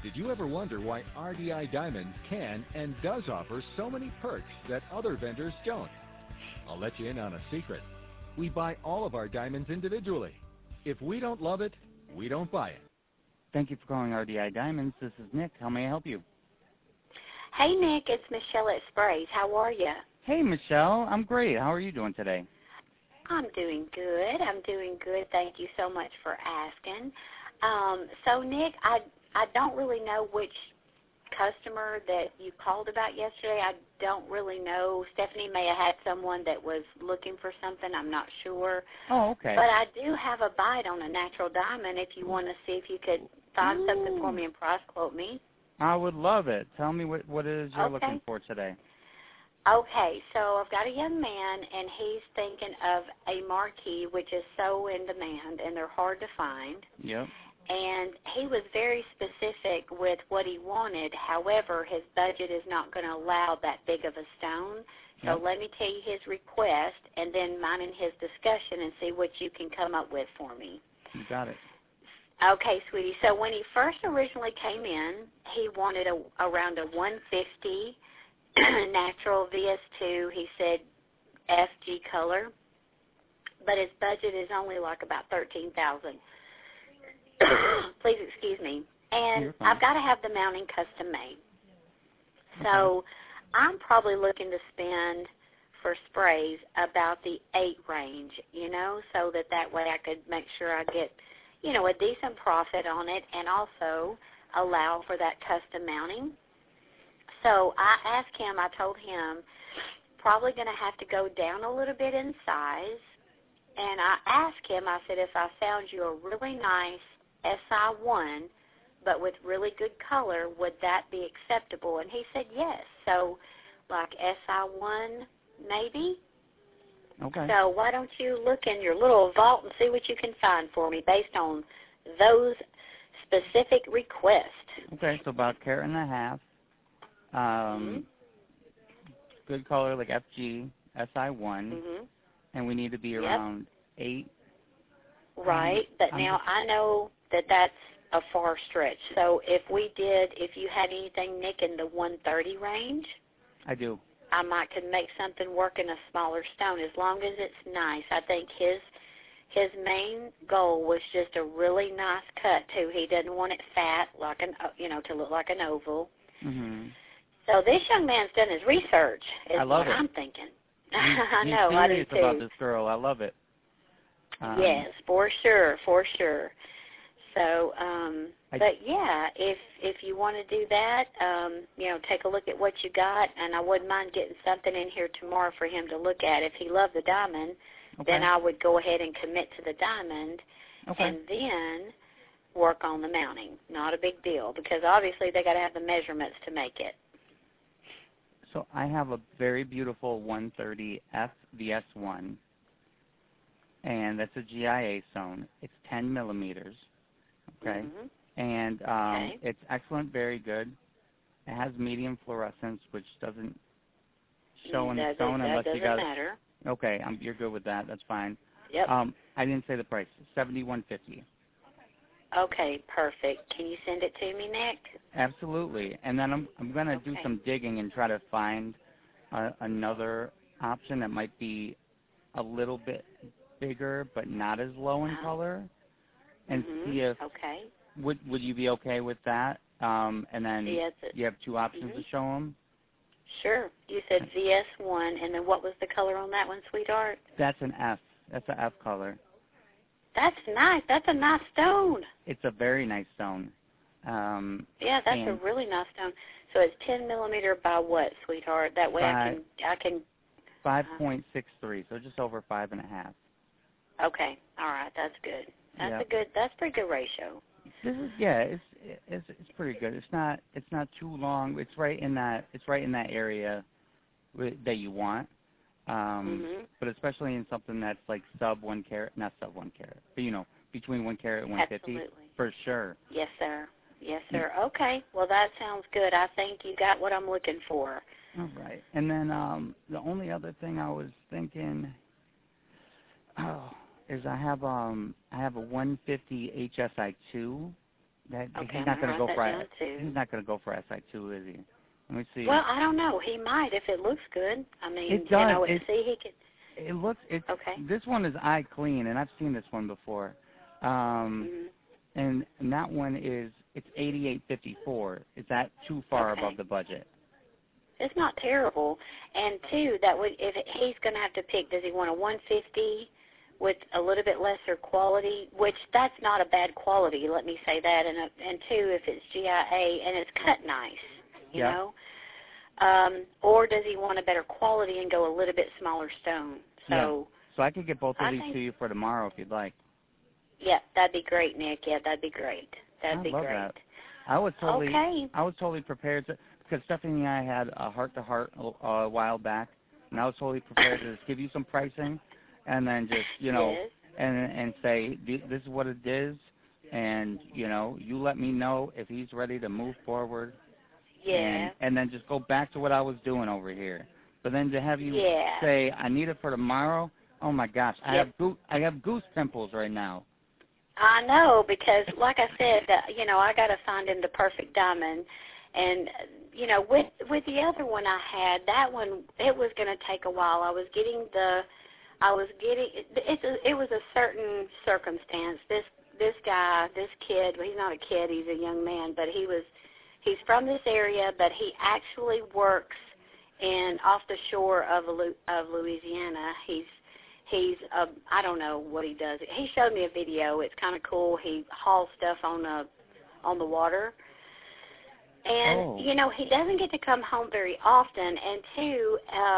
Did you ever wonder why RDI Diamonds can and does offer so many perks that other vendors don't? I'll let you in on a secret. We buy all of our diamonds individually. If we don't love it, we don't buy it. Thank you for calling RDI Diamonds. This is Nick. How may I help you? Hey, Nick. It's Michelle at Sprays. How are you? Hey, Michelle. I'm great. How are you doing today? I'm doing good. Thank you so much for asking. So, Nick, I don't really know which customer that you called about yesterday. I don't really know. Stephanie may have had someone that was looking for something. I'm not sure. Oh, okay. But I do have a bite on a natural diamond if you want to see if you could find something for me and price quote me. I would love it. Tell me what it is you're looking for today. Okay, so I've got a young man, and he's thinking of a marquee, which is so in demand, and they're hard to find. Yep. And he was very specific with what he wanted. However, his budget is not going to allow that big of a stone. So let me tell you his request, and then mine and his discussion, and see what you can come up with for me. You got it. Okay, sweetie. So when he first originally came in, he wanted around a 150 natural VS2. He said FG color, but his budget is only like about $13,000. Please excuse me. And I've got to have the mounting custom made. So I'm probably looking to spend for sprays about the 8 range, so that way I could make sure I get, a decent profit on it and also allow for that custom mounting. So I told him, probably going to have to go down a little bit in size. And I asked him, I said, if I found you a really nice SI1, but with really good color, would that be acceptable? And he said yes. So, like SI1, maybe? Okay. So why don't you look in your little vault and see what you can find for me based on those specific requests. Okay, so about 1.5 carats. Good color, like FG, SI1, and we need to be around 8. Right, but now I know that that's a far stretch. So if you had anything, Nick, in the 130 range, I do. I could make something work in a smaller stone as long as it's nice. I think his main goal was just a really nice cut too. He doesn't want it fat, like to look like an oval. So this young man's done his research. I love it. I'm thinking. I know. I do too. About this girl. I love it. Yes, for sure. So, but yeah, if you want to do that, take a look at what you got, and I wouldn't mind getting something in here tomorrow for him to look at. If he loved the diamond, then I would go ahead and commit to the diamond, and then work on the mounting. Not a big deal, because obviously they got to have the measurements to make it. So I have a very beautiful 130 FVS1, and that's a GIA stone. It's 10 millimeters. Okay. And it's excellent, very good. It has medium fluorescence, which doesn't show in the stone unless you got it. Matter. Okay, you're good with that. That's fine. Yep. I didn't say the price. $71.50. Okay, perfect. Can you send it to me, Nick? Absolutely. And then I'm going to do some digging and try to find another option that might be a little bit bigger but not as low in color, and see if would you be okay with that? And then you have 2 options to show them. Sure. You said VS1, and then what was the color on that one, sweetheart? That's an F. That's an F color. That's nice. That's a nice stone. It's a very nice stone. Yeah, that's a really nice stone. So it's 10 millimeter by what, sweetheart? That way I can 5.63, so just over 5.5. Okay. All right. That's good. That's that's a pretty good ratio. This is it's pretty good. It's not too long. It's right in that area that you want. But especially in something that's like sub 1 carat, not sub 1 carat, but between 1 carat and 150. Absolutely. For sure. Yes, sir. Yes, sir. Okay. Well, that sounds good. I think you got what I'm looking for. All right. And then the only other thing I was thinking is I have a 150 HSI2 Okay, He's not going to go for that too. He's not going to go for SI2, is he? Let me see. Well, I don't know. He might if it looks good. I mean, it does. he could. It looks. Okay. This one is eye clean, and I've seen this one before. And that one it's $88.54. Is that too far above the budget? It's not terrible. And two, that would if he's going to have to pick, does he want a 150 with a little bit lesser quality? Which that's not a bad quality. Let me say that. And two, if it's GIA and it's cut nice, you know. Or does he want a better quality and go a little bit smaller stone? So I could get both of these to you for tomorrow if you'd like. Yeah, that'd be great, Nick. Yeah, that'd be great. That'd be love great. That. I was totally prepared to, because Stephanie and I had a heart-to-heart a while back, and I was totally prepared to just give you some pricing, and then just and say this is what it is, and you let me know if he's ready to move forward. Yeah. And then just go back to what I was doing over here. But then to have you say I need it for tomorrow, oh my gosh, I have goose pimples right now. I know, because like I said, I got to find him the perfect diamond, and with the other one I had, that one it was going to take a while. It was a certain circumstance. This guy, this kid, well, he's not a kid, he's a young man, but he's from this area, but he actually works off the shore of Louisiana. He's I don't know what he does. He showed me a video. It's kind of cool. He hauls stuff on the water. And, he doesn't get to come home very often. And two,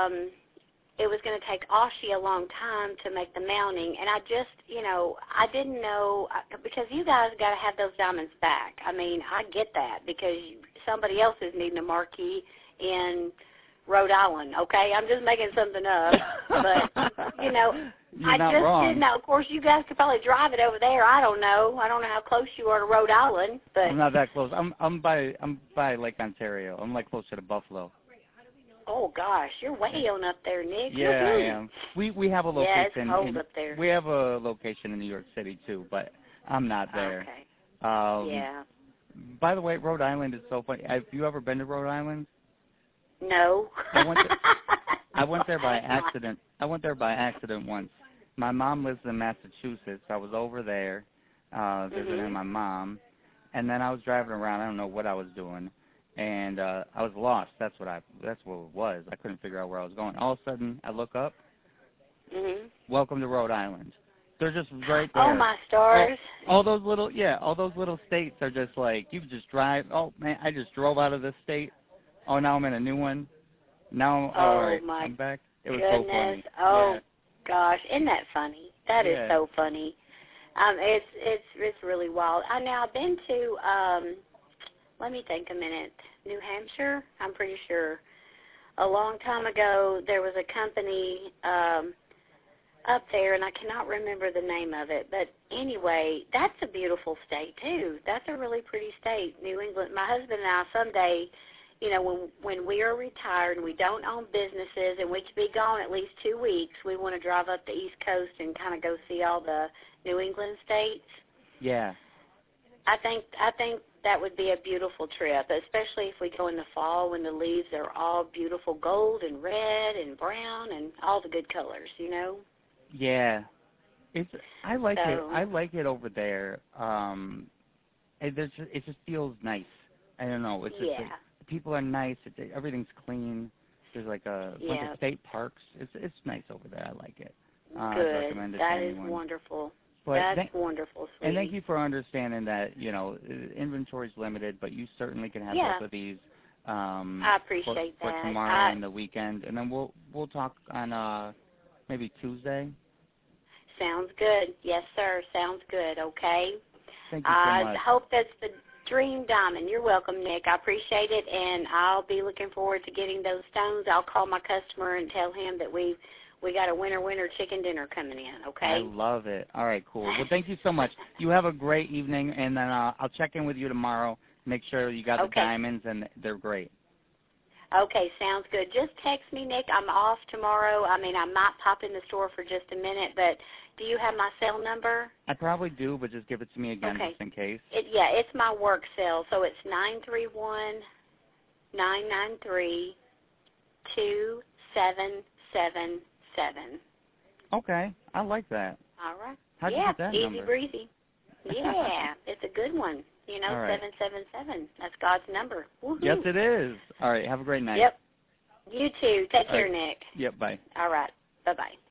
it was going to take Oshie a long time to make the mounting. And I just, I didn't know, because you guys got to have those diamonds back. I mean, I get that, because somebody else is needing a marquee in Rhode Island, okay? I'm just making something up. But, I just didn't know. Of course, you guys could probably drive it over there. I don't know. I don't know how close you are to Rhode Island. But I'm not that close. I'm by Lake Ontario. I'm like closer to Buffalo. Oh gosh, you're way on up there, Nick. Yeah, I am. We have a location. Yeah, it's cold up there. We have a location in New York City too, but I'm not there. Okay. Yeah. By the way, Rhode Island is so funny. Have you ever been to Rhode Island? No. I went there by accident. I went there by accident once. My mom lives in Massachusetts. I was over there visiting my mom, and then I was driving around. I don't know what I was doing, and I was lost. That's what it was. I couldn't figure out where I was going. All of a sudden, I look up. Welcome to Rhode Island. They're just right there. Oh my stars! All those little states are just like you just drive. Oh man, I just drove out of this state. Oh, now I'm in a new one. Now, all right, I'm back. It was so funny. Oh, gosh, isn't that funny? That is so funny. It's really wild. Now I've been to, let me think a minute, New Hampshire, I'm pretty sure. A long time ago, there was a company up there, and I cannot remember the name of it. But anyway, that's a beautiful state, too. That's a really pretty state, New England. My husband and I someday, when we are retired and we don't own businesses and we could be gone at least 2 weeks, we want to drive up the East Coast and kind of go see all the New England states. Yeah. I think that would be a beautiful trip, especially if we go in the fall when the leaves are all beautiful gold and red and brown and all the good colors, Yeah. I like it. I like it over there. It just feels nice. I don't know. It's just the people are nice. Everything's clean. There's like a bunch of state parks. It's nice over there. I like it. Good. I'd recommend it to anyone. Is wonderful. But that's wonderful, sweetie. And thank you for understanding that, inventory's limited, but you certainly can have both of these I appreciate for tomorrow and the weekend. And then we'll talk on maybe Tuesday. Sounds good. Yes, sir. Sounds good. Okay. Thank you so much. I hope that's the dream diamond. You're welcome, Nick. I appreciate it, and I'll be looking forward to getting those stones. I'll call my customer and tell him that we got a winter chicken dinner coming in, okay? I love it. All right, cool. Well, thank you so much. You have a great evening, and then I'll check in with you tomorrow, make sure you got the diamonds, and they're great. Okay, sounds good. Just text me, Nick. I'm off tomorrow. I mean, I might pop in the store for just a minute, but Do you have my cell number? I probably do, but just give it to me again just in case. It's my work cell, so it's 931-993-2777. Okay, I like that. All right. How'd you get that easy number? breezy. Yeah, it's a good one. You know, 777. That's God's number. Woo-hoo. Yes, it is. All right, have a great night. Yep. You too. Take care, right. Nick. Yep, bye. All right. Bye-bye.